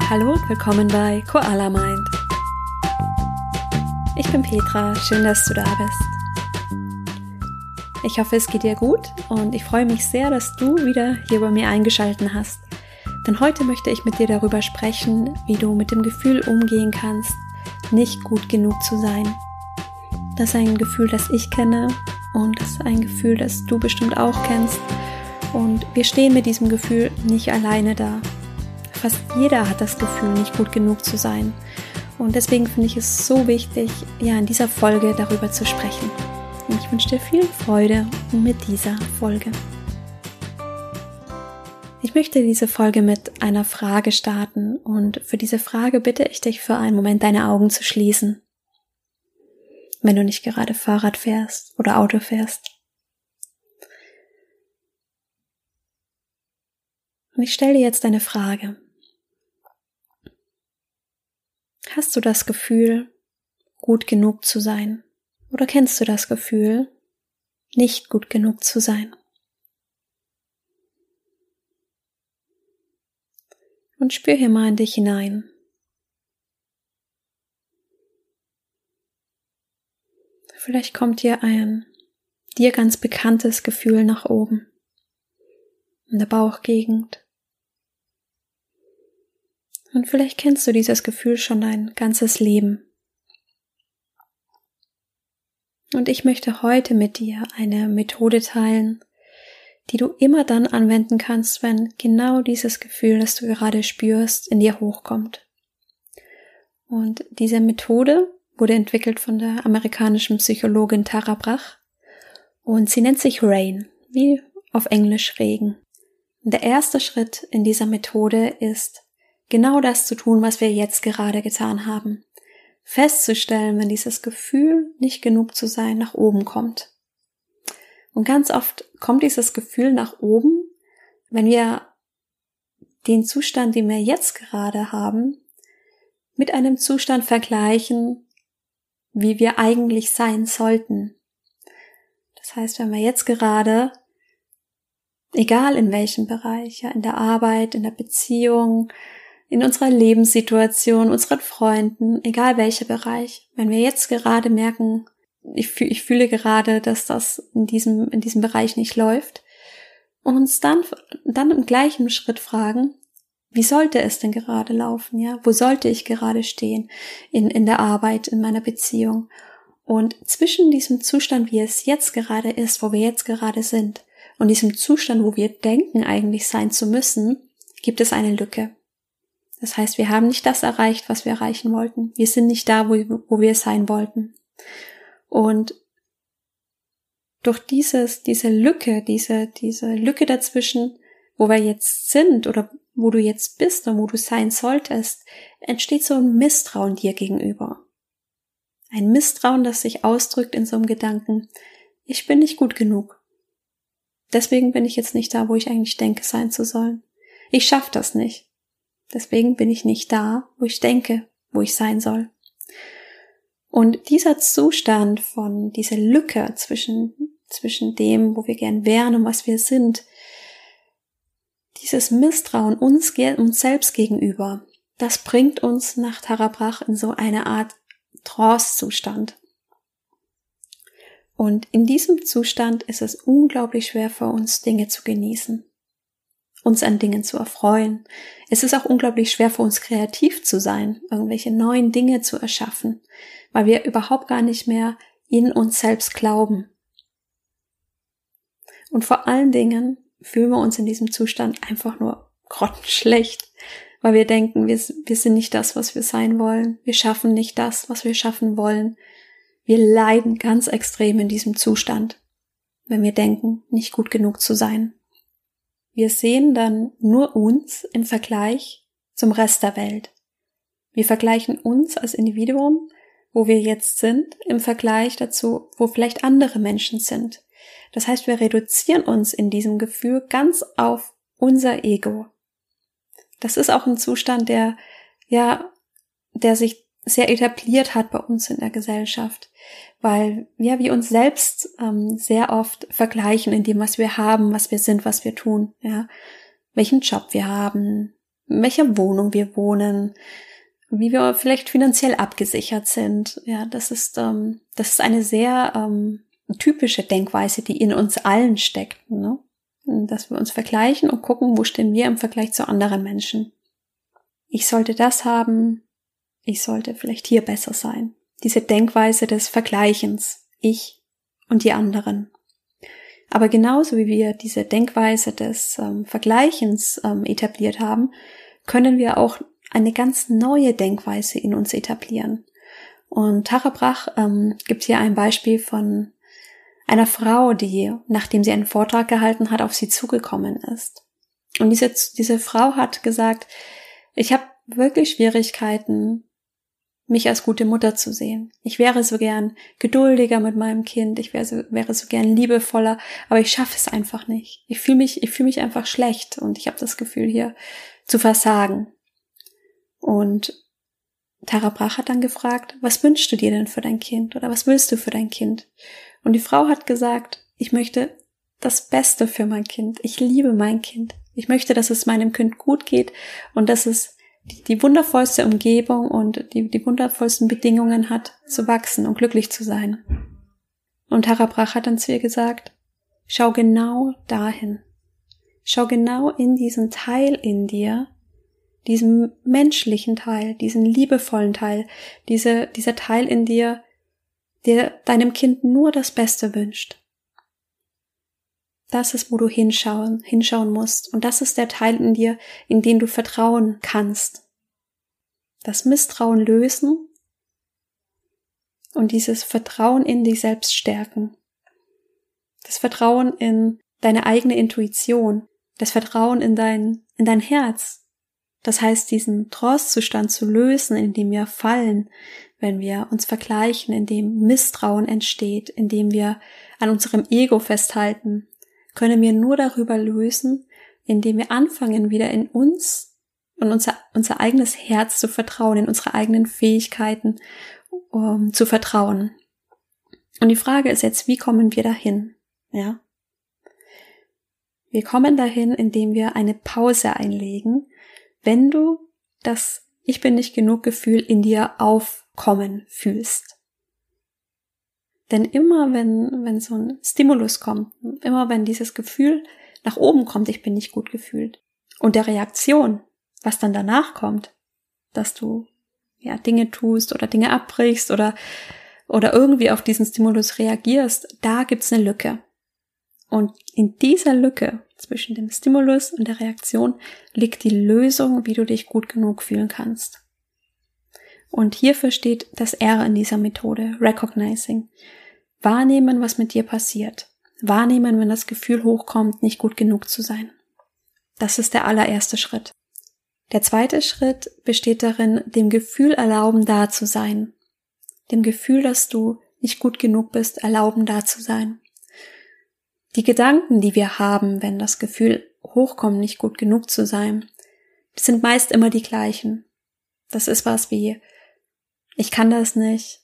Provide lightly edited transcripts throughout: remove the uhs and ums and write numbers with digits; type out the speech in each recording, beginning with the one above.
Hallo und willkommen bei Koala Mind. Ich bin Petra, schön, dass du da bist. Ich hoffe, es geht dir gut und ich freue mich sehr, dass du wieder hier bei mir eingeschaltet hast. Denn heute möchte ich mit dir darüber sprechen, wie du mit dem Gefühl umgehen kannst, nicht gut genug zu sein. Das ist ein Gefühl, das ich kenne und das ist ein Gefühl, das du bestimmt auch kennst. Und wir stehen mit diesem Gefühl nicht alleine da. Fast jeder hat das Gefühl, nicht gut genug zu sein. Und deswegen finde ich es so wichtig, in dieser Folge darüber zu sprechen. Und ich wünsche dir viel Freude mit dieser Folge. Ich möchte diese Folge mit einer Frage starten und für diese Frage bitte ich dich für einen Moment deine Augen zu schließen. Wenn du nicht gerade Fahrrad fährst oder Auto fährst. Und ich stelle dir jetzt eine Frage. Hast du das Gefühl, gut genug zu sein? Oder kennst du das Gefühl, nicht gut genug zu sein? Und spür hier mal in dich hinein. Vielleicht kommt dir ein dir ganz bekanntes Gefühl nach oben, in der Bauchgegend. Und vielleicht kennst du dieses Gefühl schon dein ganzes Leben. Und ich möchte heute mit dir eine Methode teilen, die du immer dann anwenden kannst, wenn genau dieses Gefühl, das du gerade spürst, in dir hochkommt. Und diese Methode wurde entwickelt von der amerikanischen Psychologin Tara Brach und sie nennt sich RAIN, wie auf Englisch Regen. Und der erste Schritt in dieser Methode ist, genau das zu tun, was wir jetzt gerade getan haben. Festzustellen, wenn dieses Gefühl, nicht genug zu sein, nach oben kommt. Und ganz oft kommt dieses Gefühl nach oben, wenn wir den Zustand, den wir jetzt gerade haben, mit einem Zustand vergleichen, wie wir eigentlich sein sollten. Das heißt, wenn wir jetzt gerade, egal in welchem Bereich, in der Arbeit, in der Beziehung, in unserer Lebenssituation, unseren Freunden, egal welcher Bereich, wenn wir jetzt gerade merken, ich fühle gerade, dass das in diesem Bereich nicht läuft und uns dann im gleichen Schritt fragen, wie sollte es denn gerade laufen, wo sollte ich gerade stehen in der Arbeit, in meiner Beziehung und zwischen diesem Zustand, wie es jetzt gerade ist, wo wir jetzt gerade sind und diesem Zustand, wo wir denken eigentlich sein zu müssen, gibt es eine Lücke. Das heißt, wir haben nicht das erreicht, was wir erreichen wollten. Wir sind nicht da, wo wir sein wollten. Und durch diese Lücke, diese Lücke dazwischen, wo wir jetzt sind oder wo du jetzt bist und wo du sein solltest, entsteht so ein Misstrauen dir gegenüber. Ein Misstrauen, das sich ausdrückt in so einem Gedanken, ich bin nicht gut genug. Deswegen bin ich jetzt nicht da, wo ich eigentlich denke, sein zu sollen. Ich schaffe das nicht. Deswegen bin ich nicht da, wo ich denke, wo ich sein soll. Und dieser Zustand von dieser Lücke zwischen dem, wo wir gern wären und was wir sind, dieses Misstrauen uns selbst gegenüber, das bringt uns nach Tara Brach in so eine Art Trance-Zustand. Und in diesem Zustand ist es unglaublich schwer für uns, Dinge zu genießen, uns an Dingen zu erfreuen. Es ist auch unglaublich schwer für uns, kreativ zu sein, irgendwelche neuen Dinge zu erschaffen, weil wir überhaupt gar nicht mehr in uns selbst glauben. Und vor allen Dingen fühlen wir uns in diesem Zustand einfach nur grottenschlecht, weil wir denken, wir sind nicht das, was wir sein wollen. Wir schaffen nicht das, was wir schaffen wollen. Wir leiden ganz extrem in diesem Zustand, wenn wir denken, nicht gut genug zu sein. Wir sehen dann nur uns im Vergleich zum Rest der Welt. Wir vergleichen uns als Individuum, wo wir jetzt sind, im Vergleich dazu, wo vielleicht andere Menschen sind. Das heißt, wir reduzieren uns in diesem Gefühl ganz auf unser Ego. Das ist auch ein Zustand, der sich sehr etabliert hat bei uns in der Gesellschaft, weil wir uns selbst sehr oft vergleichen in dem, was wir haben, was wir sind, was wir tun, welchen Job wir haben, in welcher Wohnung wir wohnen, wie wir vielleicht finanziell abgesichert sind. Ja, das ist eine sehr typische Denkweise, die in uns allen steckt, ne? Dass wir uns vergleichen und gucken, wo stehen wir im Vergleich zu anderen Menschen. Ich sollte das haben, ich sollte vielleicht hier besser sein. Diese Denkweise des Vergleichens, ich und die anderen. Aber genauso wie wir diese Denkweise des Vergleichens etabliert haben, können wir auch eine ganz neue Denkweise in uns etablieren. Und Tara Brach gibt hier ein Beispiel von einer Frau, die, nachdem sie einen Vortrag gehalten hat, auf sie zugekommen ist. Und diese Frau hat gesagt, ich habe wirklich Schwierigkeiten, mich als gute Mutter zu sehen. Ich wäre so gern geduldiger mit meinem Kind, ich wäre so gern liebevoller, aber ich schaffe es einfach nicht. Ich fühle mich einfach schlecht und ich habe das Gefühl, hier zu versagen. Und Tara Brach hat dann gefragt, was wünschst du dir denn für dein Kind oder was willst du für dein Kind? Und die Frau hat gesagt, ich möchte das Beste für mein Kind. Ich liebe mein Kind. Ich möchte, dass es meinem Kind gut geht und dass es die wundervollste Umgebung und die wundervollsten Bedingungen hat, zu wachsen und glücklich zu sein. Und Tara Brach hat dann zu ihr gesagt, schau genau dahin. Schau genau in diesen Teil in dir, diesen menschlichen Teil, diesen liebevollen Teil, dieser Teil in dir, der deinem Kind nur das Beste wünscht. Das ist, wo du hinschauen musst. Und das ist der Teil in dir, in den du vertrauen kannst. Das Misstrauen lösen und dieses Vertrauen in dich selbst stärken. Das Vertrauen in deine eigene Intuition. Das Vertrauen in dein Herz. Das heißt, diesen Trance-Zustand zu lösen, in dem wir fallen, wenn wir uns vergleichen, in dem Misstrauen entsteht, in dem wir an unserem Ego festhalten, können wir nur darüber lösen, indem wir anfangen, wieder in uns und unser eigenes Herz zu vertrauen, in unsere eigenen Fähigkeiten zu vertrauen. Und die Frage ist jetzt, wie kommen wir dahin? Ja? Wir kommen dahin, indem wir eine Pause einlegen, wenn du das Ich bin nicht genug Gefühl in dir aufkommen fühlst. Denn immer wenn so ein Stimulus kommt, immer wenn dieses Gefühl nach oben kommt, ich bin nicht gut gefühlt, und der Reaktion, was dann danach kommt, dass du Dinge tust oder Dinge abbrichst oder irgendwie auf diesen Stimulus reagierst, da gibt's eine Lücke. Und in dieser Lücke zwischen dem Stimulus und der Reaktion liegt die Lösung, wie du dich gut genug fühlen kannst. Und hierfür steht das R in dieser Methode, Recognizing. Wahrnehmen, was mit dir passiert. Wahrnehmen, wenn das Gefühl hochkommt, nicht gut genug zu sein. Das ist der allererste Schritt. Der zweite Schritt besteht darin, dem Gefühl erlauben, da zu sein. Dem Gefühl, dass du nicht gut genug bist, erlauben, da zu sein. Die Gedanken, die wir haben, wenn das Gefühl hochkommt, nicht gut genug zu sein, die sind meist immer die gleichen. Das ist was wie, ich kann das nicht,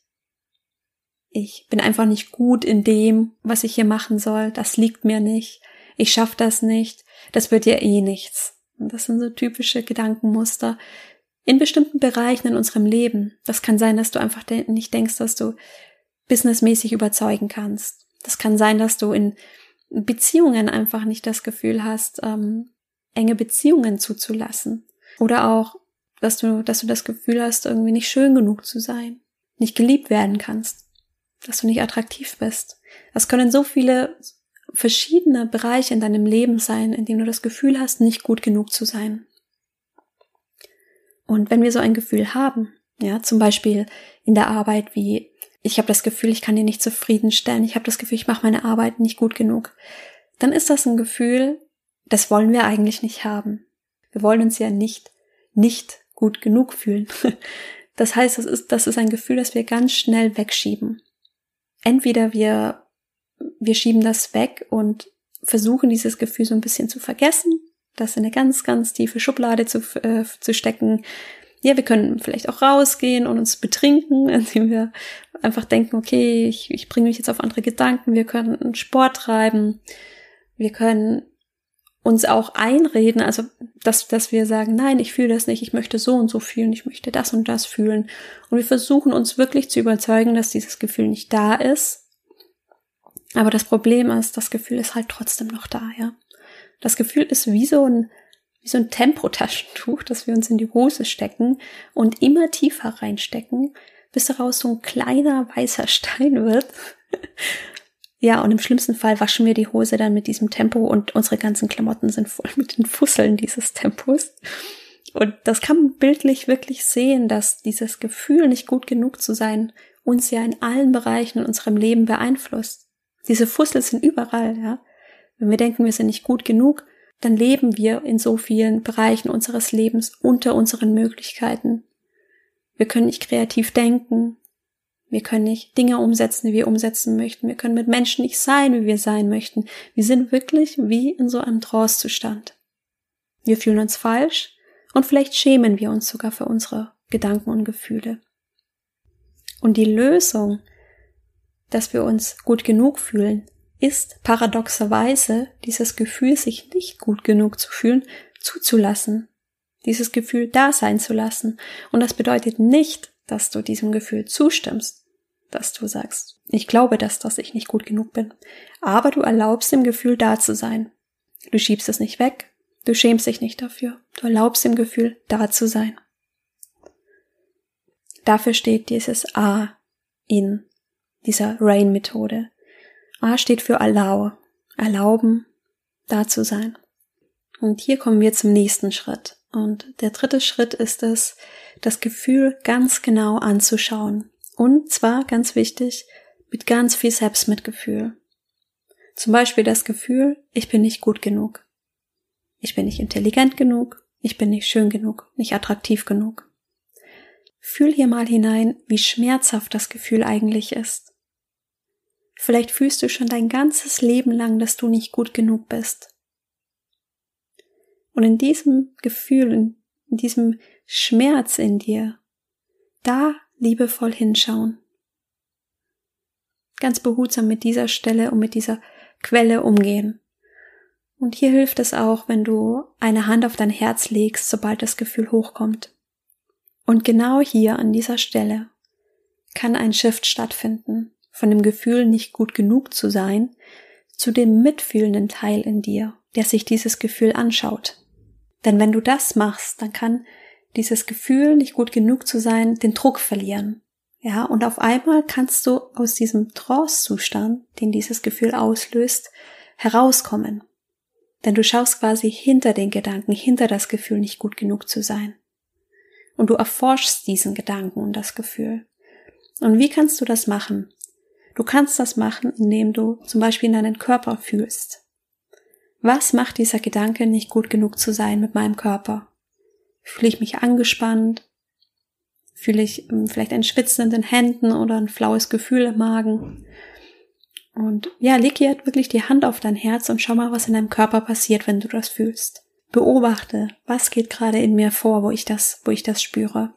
ich bin einfach nicht gut in dem, was ich hier machen soll, das liegt mir nicht, ich schaffe das nicht, das wird ja eh nichts. Und das sind so typische Gedankenmuster in bestimmten Bereichen in unserem Leben. Das kann sein, dass du einfach nicht denkst, dass du businessmäßig überzeugen kannst. Das kann sein, dass du in Beziehungen einfach nicht das Gefühl hast, enge Beziehungen zuzulassen. Oder auch, dass du das Gefühl hast, irgendwie nicht schön genug zu sein, nicht geliebt werden kannst, dass du nicht attraktiv bist. Das können so viele verschiedene Bereiche in deinem Leben sein, in denen du das Gefühl hast, nicht gut genug zu sein. Und wenn wir so ein Gefühl haben, zum Beispiel in der Arbeit wie, ich habe das Gefühl, ich kann dir nicht zufriedenstellen, ich habe das Gefühl, ich mache meine Arbeit nicht gut genug, dann ist das ein Gefühl, das wollen wir eigentlich nicht haben. Wir wollen uns ja nicht gut genug fühlen. Das heißt, das ist ein Gefühl, das wir ganz schnell wegschieben. Entweder wir schieben das weg und versuchen, dieses Gefühl so ein bisschen zu vergessen, das in eine ganz, ganz tiefe Schublade zu stecken. Ja, wir können vielleicht auch rausgehen und uns betrinken, indem wir einfach denken, okay, ich bringe mich jetzt auf andere Gedanken. Wir können Sport treiben. Wir können uns auch einreden, also dass wir sagen, nein, ich fühle das nicht, ich möchte so und so fühlen, ich möchte das und das fühlen. Und wir versuchen uns wirklich zu überzeugen, dass dieses Gefühl nicht da ist. Aber das Problem ist, das Gefühl ist halt trotzdem noch da, ja. Das Gefühl ist wie so ein Tempotaschentuch, das wir uns in die Hose stecken und immer tiefer reinstecken, bis daraus so ein kleiner weißer Stein wird. Ja, und im schlimmsten Fall waschen wir die Hose dann mit diesem Tempo und unsere ganzen Klamotten sind voll mit den Fusseln dieses Tempos. Und das kann man bildlich wirklich sehen, dass dieses Gefühl, nicht gut genug zu sein, uns ja in allen Bereichen in unserem Leben beeinflusst. Diese Fussel sind überall, ja. Wenn wir denken, wir sind nicht gut genug, dann leben wir in so vielen Bereichen unseres Lebens unter unseren Möglichkeiten. Wir können nicht kreativ denken. Wir können nicht Dinge umsetzen, die wir umsetzen möchten. Wir können mit Menschen nicht sein, wie wir sein möchten. Wir sind wirklich wie in so einem Trance-Zustand. Wir fühlen uns falsch und vielleicht schämen wir uns sogar für unsere Gedanken und Gefühle. Und die Lösung, dass wir uns gut genug fühlen, ist paradoxerweise dieses Gefühl, sich nicht gut genug zu fühlen, zuzulassen. Dieses Gefühl da sein zu lassen. Und das bedeutet nicht, dass du diesem Gefühl zustimmst, dass du sagst, ich glaube, dass ich nicht gut genug bin. Aber du erlaubst dem Gefühl da zu sein. Du schiebst es nicht weg, du schämst dich nicht dafür. Du erlaubst dem Gefühl da zu sein. Dafür steht dieses A in dieser RAIN-Methode. A steht für Allow, erlauben, da zu sein. Und hier kommen wir zum nächsten Schritt. Und der dritte Schritt ist es, das Gefühl ganz genau anzuschauen. Und zwar, ganz wichtig, mit ganz viel Selbstmitgefühl. Zum Beispiel das Gefühl, ich bin nicht gut genug. Ich bin nicht intelligent genug. Ich bin nicht schön genug, nicht attraktiv genug. Fühl hier mal hinein, wie schmerzhaft das Gefühl eigentlich ist. Vielleicht fühlst du schon dein ganzes Leben lang, dass du nicht gut genug bist. Und in diesem Gefühl, in diesem Schmerz in dir, da liebevoll hinschauen. Ganz behutsam mit dieser Stelle und mit dieser Quelle umgehen. Und hier hilft es auch, wenn du eine Hand auf dein Herz legst, sobald das Gefühl hochkommt. Und genau hier an dieser Stelle kann ein Shift stattfinden, von dem Gefühl, nicht gut genug zu sein, zu dem mitfühlenden Teil in dir, der sich dieses Gefühl anschaut. Denn wenn du das machst, dann kann dieses Gefühl, nicht gut genug zu sein, den Druck verlieren. Ja, und auf einmal kannst du aus diesem Trance-Zustand, den dieses Gefühl auslöst, herauskommen. Denn du schaust quasi hinter den Gedanken, hinter das Gefühl, nicht gut genug zu sein. Und du erforschst diesen Gedanken und das Gefühl. Und wie kannst du das machen? Du kannst das machen, indem du zum Beispiel in deinen Körper fühlst. Was macht dieser Gedanke, nicht gut genug zu sein mit meinem Körper? Fühle ich mich angespannt? Fühle ich vielleicht ein Schwitzen in den Händen oder ein flaues Gefühl im Magen? Und ja, leg hier wirklich die Hand auf dein Herz und schau mal, was in deinem Körper passiert, wenn du das fühlst. Beobachte, was geht gerade in mir vor, wo ich das spüre.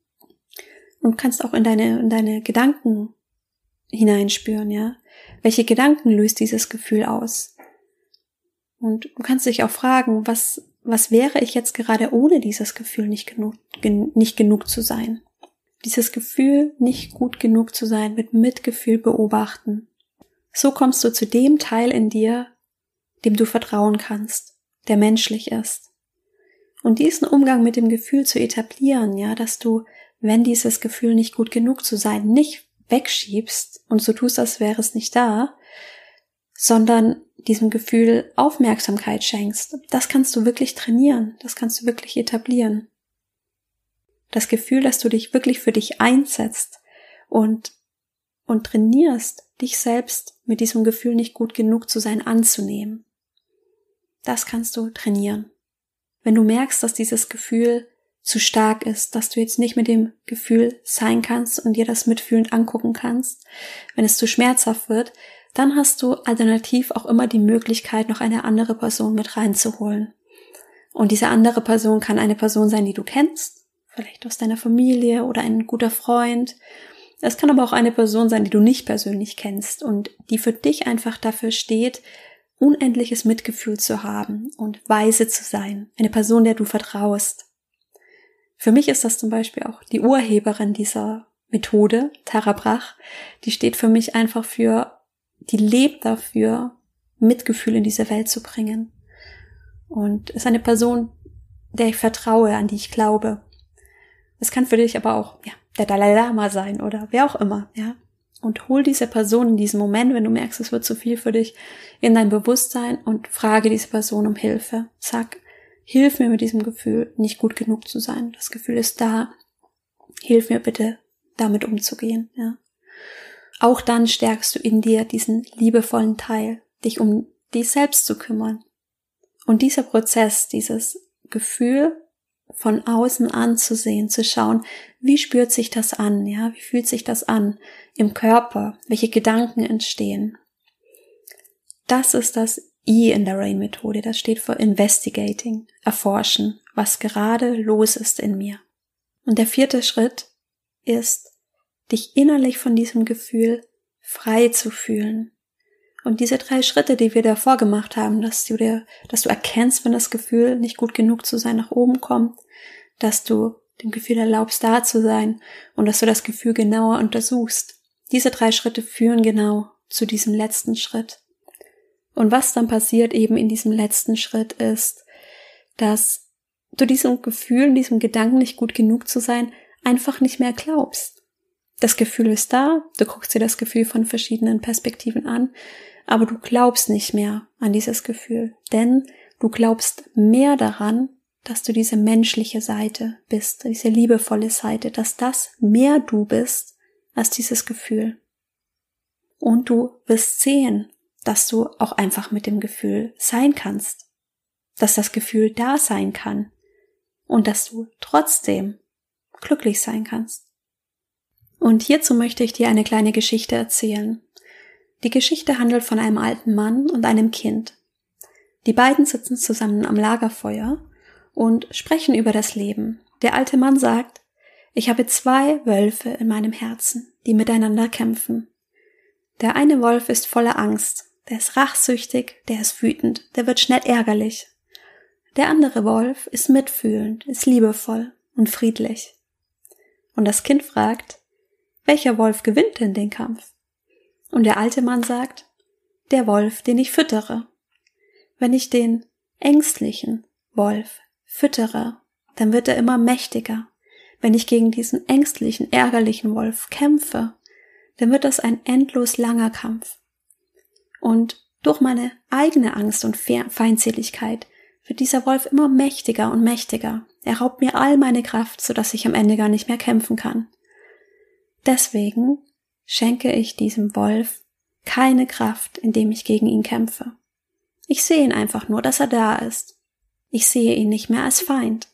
Und kannst auch in deine Gedanken hineinspüren, ja. Welche Gedanken löst dieses Gefühl aus? Und du kannst dich auch fragen, was wäre ich jetzt gerade ohne dieses Gefühl, nicht genug zu sein? Dieses Gefühl, nicht gut genug zu sein, mit Mitgefühl beobachten. So kommst du zu dem Teil in dir, dem du vertrauen kannst, der menschlich ist. Und diesen Umgang mit dem Gefühl zu etablieren, ja, dass du, wenn dieses Gefühl, nicht gut genug zu sein, nicht wegschiebst und so tust, als wäre es nicht da, sondern diesem Gefühl Aufmerksamkeit schenkst. Das kannst du wirklich trainieren, das kannst du wirklich etablieren. Das Gefühl, dass du dich wirklich für dich einsetzt und trainierst, dich selbst mit diesem Gefühl, nicht gut genug zu sein, anzunehmen. Das kannst du trainieren. Wenn du merkst, dass dieses Gefühl zu stark ist, dass du jetzt nicht mit dem Gefühl sein kannst und dir das mitfühlend angucken kannst, wenn es zu schmerzhaft wird, dann hast du alternativ auch immer die Möglichkeit, noch eine andere Person mit reinzuholen. Und diese andere Person kann eine Person sein, die du kennst, vielleicht aus deiner Familie oder ein guter Freund. Es kann aber auch eine Person sein, die du nicht persönlich kennst und die für dich einfach dafür steht, unendliches Mitgefühl zu haben und weise zu sein, eine Person, der du vertraust. Für mich ist das zum Beispiel auch die Urheberin dieser Methode, Tara Brach, die steht für mich einfach die lebt dafür, Mitgefühl in diese Welt zu bringen. Und ist eine Person, der ich vertraue, an die ich glaube. Es kann für dich aber auch, der Dalai Lama sein oder wer auch immer, Und hol diese Person in diesem Moment, wenn du merkst, es wird zu viel für dich, in dein Bewusstsein und frage diese Person um Hilfe. Sag, hilf mir mit diesem Gefühl, nicht gut genug zu sein. Das Gefühl ist da. Hilf mir bitte, damit umzugehen, Auch dann stärkst du in dir diesen liebevollen Teil, dich um dich selbst zu kümmern. Und dieser Prozess, dieses Gefühl von außen anzusehen, zu schauen, wie spürt sich das an, wie fühlt sich das an im Körper, welche Gedanken entstehen. Das ist das I in der RAIN-Methode, das steht für Investigating, erforschen, was gerade los ist in mir. Und der 4. Schritt ist, dich innerlich von diesem Gefühl frei zu fühlen. Und diese 3 Schritte, die wir davor gemacht haben, dass du erkennst, wenn das Gefühl, nicht gut genug zu sein, nach oben kommt, dass du dem Gefühl erlaubst, da zu sein und dass du das Gefühl genauer untersuchst. Diese 3 Schritte führen genau zu diesem letzten Schritt. Und was dann passiert eben in diesem letzten Schritt ist, dass du diesem Gefühl, diesem Gedanken, nicht gut genug zu sein, einfach nicht mehr glaubst. Das Gefühl ist da, du guckst dir das Gefühl von verschiedenen Perspektiven an, aber du glaubst nicht mehr an dieses Gefühl, denn du glaubst mehr daran, dass du diese menschliche Seite bist, diese liebevolle Seite, dass das mehr du bist als dieses Gefühl. Und du wirst sehen, dass du auch einfach mit dem Gefühl sein kannst, dass das Gefühl da sein kann und dass du trotzdem glücklich sein kannst. Und hierzu möchte ich dir eine kleine Geschichte erzählen. Die Geschichte handelt von einem alten Mann und einem Kind. Die beiden sitzen zusammen am Lagerfeuer und sprechen über das Leben. Der alte Mann sagt, ich habe 2 Wölfe in meinem Herzen, die miteinander kämpfen. Der eine Wolf ist voller Angst, der ist rachsüchtig, der ist wütend, der wird schnell ärgerlich. Der andere Wolf ist mitfühlend, ist liebevoll und friedlich. Und das Kind fragt, welcher Wolf gewinnt denn den Kampf? Und der alte Mann sagt, der Wolf, den ich füttere. Wenn ich den ängstlichen Wolf füttere, dann wird er immer mächtiger. Wenn ich gegen diesen ängstlichen, ärgerlichen Wolf kämpfe, dann wird das ein endlos langer Kampf. Und durch meine eigene Angst und Feindseligkeit wird dieser Wolf immer mächtiger und mächtiger. Er raubt mir all meine Kraft, sodass ich am Ende gar nicht mehr kämpfen kann. Deswegen schenke ich diesem Wolf keine Kraft, indem ich gegen ihn kämpfe. Ich sehe ihn einfach nur, dass er da ist. Ich sehe ihn nicht mehr als Feind.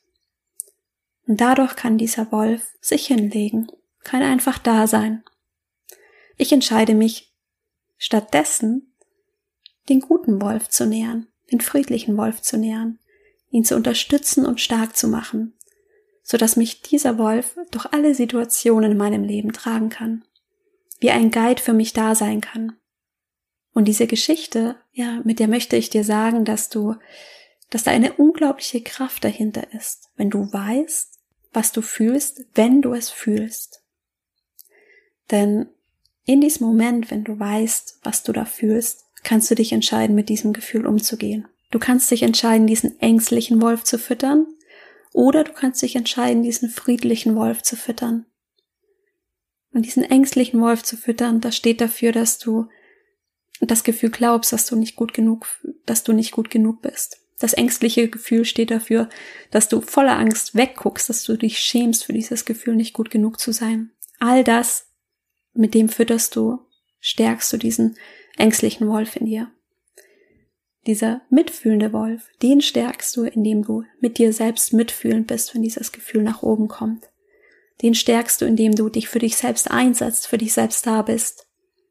Und dadurch kann dieser Wolf sich hinlegen, kann einfach da sein. Ich entscheide mich stattdessen, den guten Wolf zu nähern, den friedlichen Wolf zu nähern, ihn zu unterstützen und stark zu machen, sodass mich dieser Wolf durch alle Situationen in meinem Leben tragen kann, wie ein Guide für mich da sein kann. Und diese Geschichte, mit der möchte ich dir sagen, dass da eine unglaubliche Kraft dahinter ist, wenn du weißt, was du fühlst, wenn du es fühlst. Denn in diesem Moment, wenn du weißt, was du da fühlst, kannst du dich entscheiden, mit diesem Gefühl umzugehen. Du kannst dich entscheiden, diesen ängstlichen Wolf zu füttern, oder du kannst dich entscheiden, diesen friedlichen Wolf zu füttern. Und diesen ängstlichen Wolf zu füttern, das steht dafür, dass du das Gefühl glaubst, dass du nicht gut genug bist. Das ängstliche Gefühl steht dafür, dass du voller Angst wegguckst, dass du dich schämst für dieses Gefühl, nicht gut genug zu sein. All das, mit dem stärkst du diesen ängstlichen Wolf in dir. Dieser mitfühlende Wolf, den stärkst du, indem du mit dir selbst mitfühlend bist, wenn dieses Gefühl nach oben kommt. Den stärkst du, indem du dich für dich selbst einsetzt, für dich selbst da bist.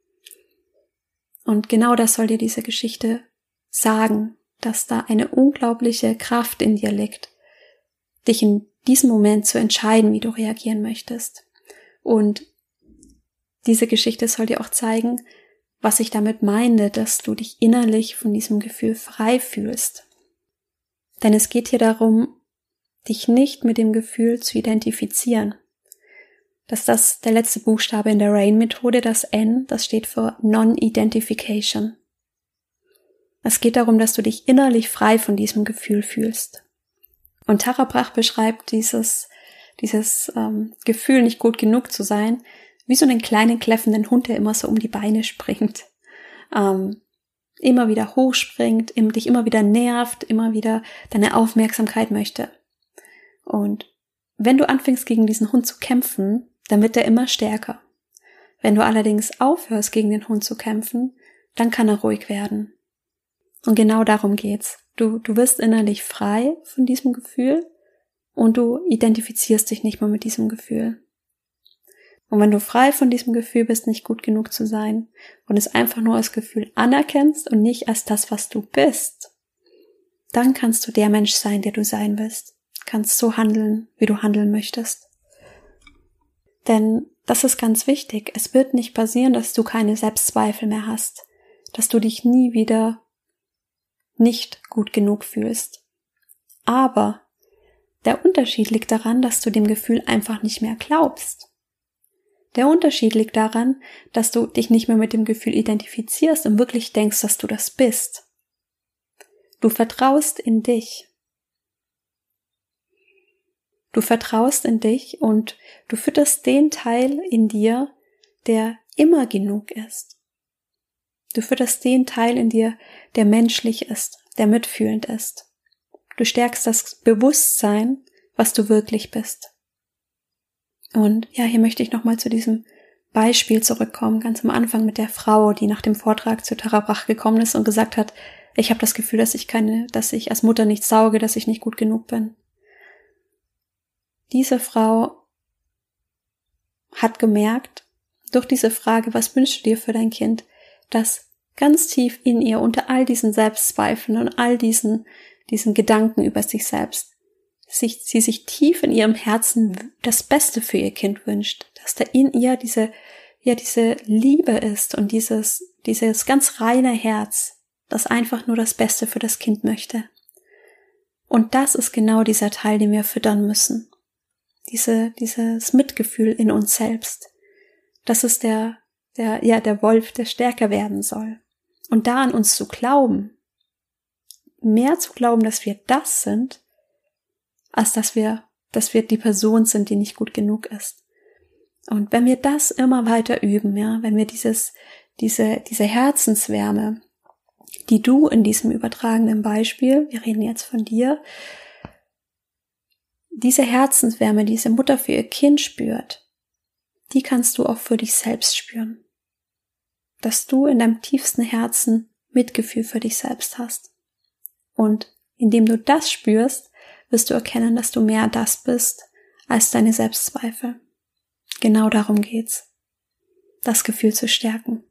Und genau das soll dir diese Geschichte sagen, dass da eine unglaubliche Kraft in dir liegt, dich in diesem Moment zu entscheiden, wie du reagieren möchtest. Und diese Geschichte soll dir auch zeigen, was ich damit meine, dass du dich innerlich von diesem Gefühl frei fühlst. Denn es geht hier darum, dich nicht mit dem Gefühl zu identifizieren. Dass das der letzte Buchstabe in der RAIN-Methode, das N, das steht für Non-Identification. Es geht darum, dass du dich innerlich frei von diesem Gefühl fühlst. Und Tara Brach beschreibt dieses Gefühl, nicht gut genug zu sein, wie so einen kleinen kläffenden Hund, der immer so um die Beine springt. Immer wieder hochspringt, dich immer wieder nervt, immer wieder deine Aufmerksamkeit möchte. Und wenn du anfängst, gegen diesen Hund zu kämpfen, dann wird er immer stärker. Wenn du allerdings aufhörst, gegen den Hund zu kämpfen, dann kann er ruhig werden. Und genau darum geht's. Du wirst innerlich frei von diesem Gefühl und du identifizierst dich nicht mehr mit diesem Gefühl. Und wenn du frei von diesem Gefühl bist, nicht gut genug zu sein und es einfach nur als Gefühl anerkennst und nicht als das, was du bist, dann kannst du der Mensch sein, der du sein willst. Kannst so handeln, wie du handeln möchtest. Denn das ist ganz wichtig. Es wird nicht passieren, dass du keine Selbstzweifel mehr hast, dass du dich nie wieder nicht gut genug fühlst. Aber der Unterschied liegt daran, dass du dem Gefühl einfach nicht mehr glaubst. Der Unterschied liegt daran, dass du dich nicht mehr mit dem Gefühl identifizierst und wirklich denkst, dass du das bist. Du vertraust in dich. Du vertraust in dich und du fütterst den Teil in dir, der immer genug ist. Du fütterst den Teil in dir, der menschlich ist, der mitfühlend ist. Du stärkst das Bewusstsein, was du wirklich bist. Und ja, hier möchte ich nochmal zu diesem Beispiel zurückkommen, ganz am Anfang mit der Frau, die nach dem Vortrag zu Tara Brach gekommen ist und gesagt hat, ich habe das Gefühl, dass ich als Mutter nicht sauge, dass ich nicht gut genug bin. Diese Frau hat gemerkt, durch diese Frage, was wünschst du dir für dein Kind, dass ganz tief in ihr unter all diesen Selbstzweifeln und all diesen Gedanken über sich selbst, sie sich tief in ihrem Herzen das Beste für ihr Kind wünscht, dass da in ihr diese Liebe ist und dieses ganz reine Herz, das einfach nur das Beste für das Kind möchte. Und das ist genau dieser Teil, den wir füttern müssen. Dieses Mitgefühl in uns selbst. Das ist der Wolf, der stärker werden soll. Und da an uns zu glauben, mehr zu glauben, dass wir das sind, als dass wir die Person sind, die nicht gut genug ist. Und wenn wir das immer weiter üben, ja, wenn wir diese Herzenswärme, die du in diesem übertragenen Beispiel, wir reden jetzt von dir, diese Herzenswärme, diese Mutter für ihr Kind spürt, die kannst du auch für dich selbst spüren. Dass du in deinem tiefsten Herzen Mitgefühl für dich selbst hast. Und indem du das spürst, wirst du erkennen, dass du mehr das bist als deine Selbstzweifel. Genau darum geht's. Das Gefühl zu stärken.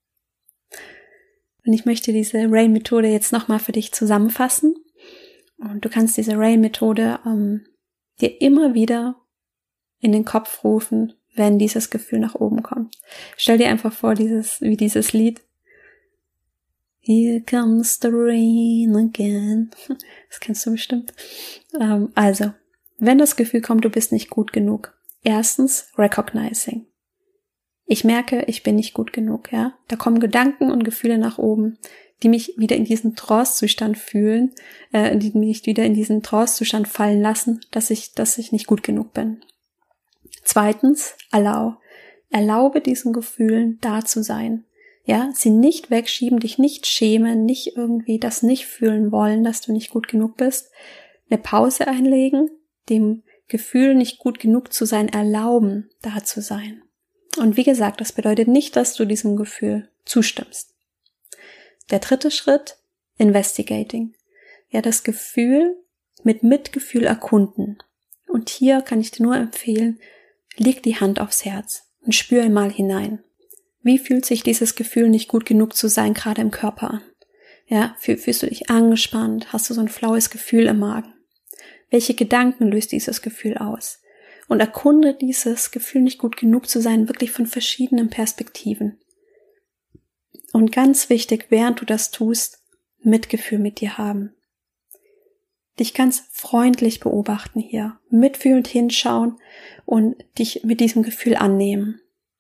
Und ich möchte diese RAIN-Methode jetzt nochmal für dich zusammenfassen. Und du kannst diese RAIN-Methode dir immer wieder in den Kopf rufen, wenn dieses Gefühl nach oben kommt. Stell dir einfach vor, wie dieses Lied. Here comes the rain again. Das kennst du bestimmt. Also, wenn das Gefühl kommt, du bist nicht gut genug. Erstens, recognizing. Ich merke, ich bin nicht gut genug, ja. Da kommen Gedanken und Gefühle nach oben, die mich wieder in diesen Trance-Zustand fühlen, die mich wieder in diesen Trance-Zustand fallen lassen, dass ich nicht gut genug bin. Zweitens, allow. Erlaube diesen Gefühlen da zu sein. Ja, sie nicht wegschieben, dich nicht schämen, nicht irgendwie das nicht fühlen wollen, dass du nicht gut genug bist. Eine Pause einlegen, dem Gefühl, nicht gut genug zu sein, erlauben, da zu sein. Und wie gesagt, das bedeutet nicht, dass du diesem Gefühl zustimmst. Der dritte Schritt, investigating. Ja, das Gefühl mit Mitgefühl erkunden. Und hier kann ich dir nur empfehlen, leg die Hand aufs Herz und spür mal hinein. Wie fühlt sich dieses Gefühl, nicht gut genug zu sein, gerade im Körper an? Ja, fühlst du dich angespannt? Hast du so ein flaues Gefühl im Magen? Welche Gedanken löst dieses Gefühl aus? Und erkunde dieses Gefühl, nicht gut genug zu sein, wirklich von verschiedenen Perspektiven. Und ganz wichtig, während du das tust, Mitgefühl mit dir haben. Dich ganz freundlich beobachten hier, mitfühlend hinschauen und dich mit diesem Gefühl annehmen.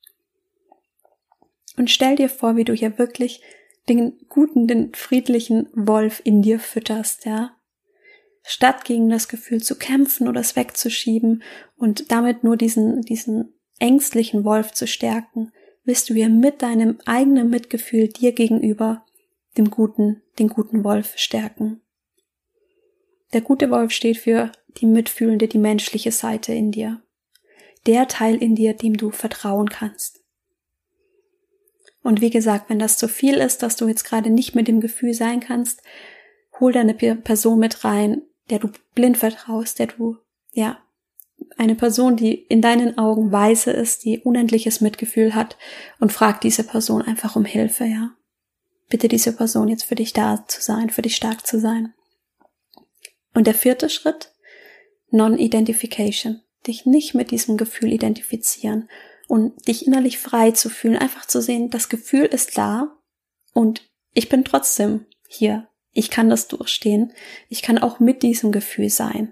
Und stell dir vor, wie du hier wirklich den guten, den friedlichen Wolf in dir fütterst, ja. Statt gegen das Gefühl zu kämpfen oder es wegzuschieben und damit nur diesen ängstlichen Wolf zu stärken, willst du hier mit deinem eigenen Mitgefühl dir gegenüber den guten Wolf stärken. Der gute Wolf steht für die mitfühlende, die menschliche Seite in dir. Der Teil in dir, dem du vertrauen kannst. Und wie gesagt, wenn das zu viel ist, dass du jetzt gerade nicht mit dem Gefühl sein kannst, hol deine Person mit rein, der du blind vertraust, eine Person, die in deinen Augen weise ist, die unendliches Mitgefühl hat, und frag diese Person einfach um Hilfe, ja. Bitte diese Person jetzt für dich da zu sein, für dich stark zu sein. Und der 4. Schritt, Non-Identification. Dich nicht mit diesem Gefühl identifizieren und dich innerlich frei zu fühlen, einfach zu sehen, das Gefühl ist da und ich bin trotzdem hier. Ich kann das durchstehen. Ich kann auch mit diesem Gefühl sein.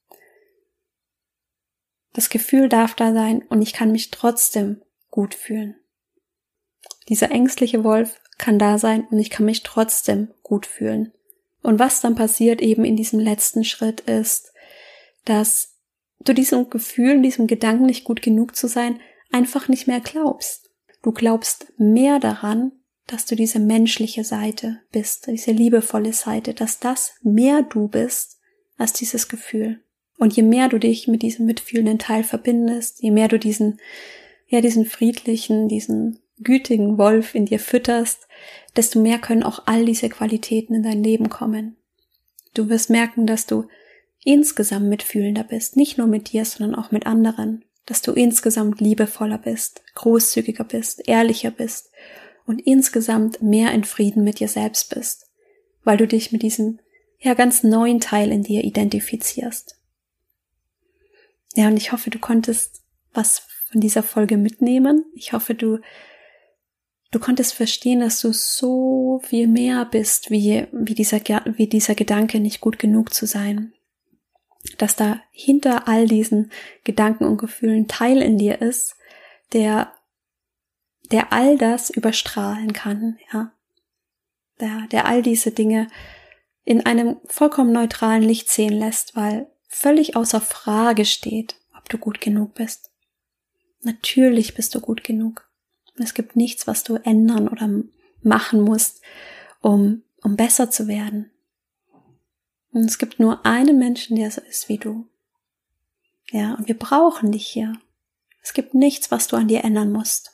Das Gefühl darf da sein und ich kann mich trotzdem gut fühlen. Dieser ängstliche Wolf kann da sein und ich kann mich trotzdem gut fühlen. Und was dann passiert eben in diesem letzten Schritt ist, dass du diesem Gefühl, diesem Gedanken, nicht gut genug zu sein, einfach nicht mehr glaubst. Du glaubst mehr daran, dass du diese menschliche Seite bist, diese liebevolle Seite, dass das mehr du bist als dieses Gefühl. Und je mehr du dich mit diesem mitfühlenden Teil verbindest, je mehr du diesen friedlichen, diesen gütigen Wolf in dir fütterst, desto mehr können auch all diese Qualitäten in dein Leben kommen. Du wirst merken, dass du insgesamt mitfühlender bist, nicht nur mit dir, sondern auch mit anderen, dass du insgesamt liebevoller bist, großzügiger bist, ehrlicher bist und insgesamt mehr in Frieden mit dir selbst bist, weil du dich mit diesem ganz neuen Teil in dir identifizierst. Ja, und ich hoffe, du konntest was von dieser Folge mitnehmen. Ich hoffe, du konntest verstehen, dass du so viel mehr bist, wie dieser Gedanke, nicht gut genug zu sein. Dass da hinter all diesen Gedanken und Gefühlen Teil in dir ist, der all das überstrahlen kann, ja. Der all diese Dinge in einem vollkommen neutralen Licht sehen lässt, weil völlig außer Frage steht, ob du gut genug bist. Natürlich bist du gut genug. Es gibt nichts, was du ändern oder machen musst, um besser zu werden. Und es gibt nur einen Menschen, der so ist wie du. Ja, und wir brauchen dich hier. Es gibt nichts, was du an dir ändern musst.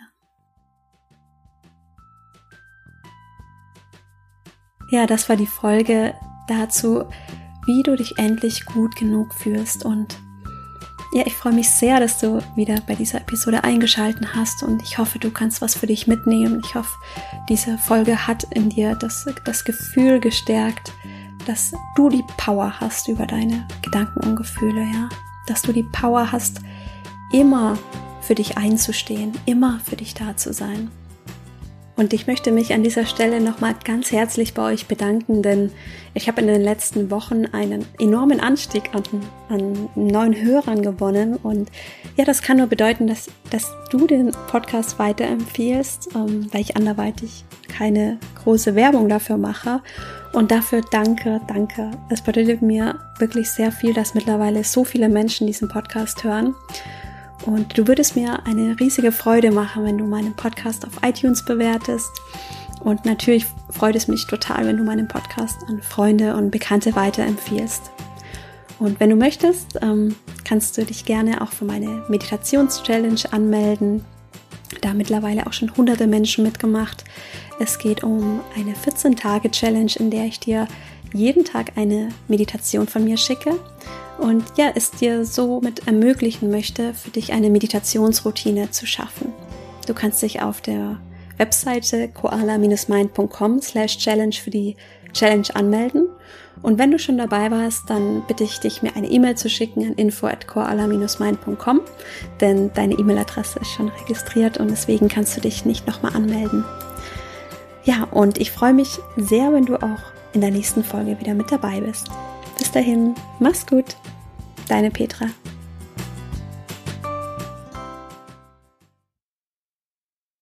Ja, das war die Folge dazu, wie du dich endlich gut genug fühlst. Und ja, ich freue mich sehr, dass du wieder bei dieser Episode eingeschaltet hast und ich hoffe, du kannst was für dich mitnehmen. Ich hoffe, diese Folge hat in dir das Gefühl gestärkt, dass du die Power hast über deine Gedanken und Gefühle, ja. Dass du die Power hast, immer für dich einzustehen, immer für dich da zu sein. Und ich möchte mich an dieser Stelle nochmal ganz herzlich bei euch bedanken, denn ich habe in den letzten Wochen einen enormen Anstieg an neuen Hörern gewonnen. Und ja, das kann nur bedeuten, dass du den Podcast weiterempfiehlst, weil ich anderweitig keine große Werbung dafür mache. Und dafür danke. Es bedeutet mir wirklich sehr viel, dass mittlerweile so viele Menschen diesen Podcast hören. Und du würdest mir eine riesige Freude machen, wenn du meinen Podcast auf iTunes bewertest. Und natürlich freut es mich total, wenn du meinen Podcast an Freunde und Bekannte weiterempfiehlst. Und wenn du möchtest, kannst du dich gerne auch für meine Meditations-Challenge anmelden. Da haben mittlerweile auch schon hunderte Menschen mitgemacht. Es geht um eine 14-Tage-Challenge, in der ich dir jeden Tag eine Meditation von mir schicke. Und ja, es dir somit ermöglichen möchte, für dich eine Meditationsroutine zu schaffen. Du kannst dich auf der Webseite koala-mind.com/challenge für die Challenge anmelden. Und wenn du schon dabei warst, dann bitte ich dich, mir eine E-Mail zu schicken an info@koala-mind.com, denn deine E-Mail-Adresse ist schon registriert und deswegen kannst du dich nicht nochmal anmelden. Ja, und ich freue mich sehr, wenn du auch in der nächsten Folge wieder mit dabei bist. Bis dahin, mach's gut, deine Petra.